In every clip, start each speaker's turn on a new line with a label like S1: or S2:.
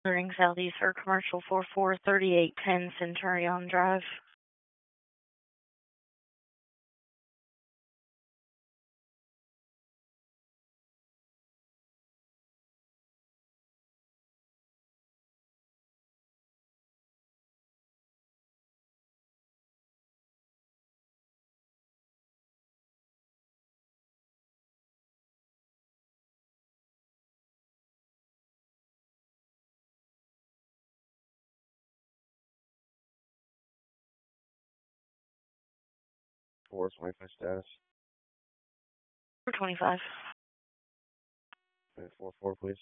S1: Ring Southeast for Commercial 443810 Centurion Drive.
S2: Force Wi-Fi status.
S1: 425.
S2: 44, please.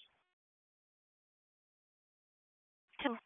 S1: 10.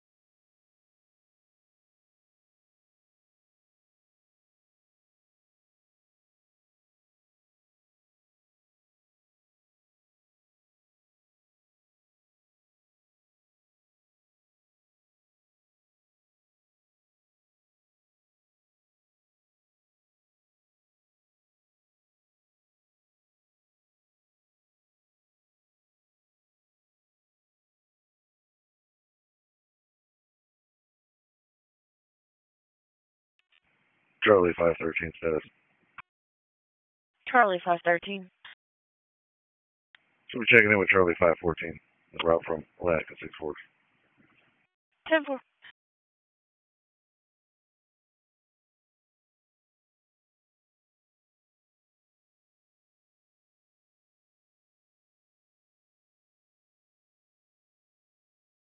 S2: Charlie 513 status.
S1: Charlie 513.
S2: So we're checking in with Charlie 514. The route from Alaska 64.
S1: 10-4.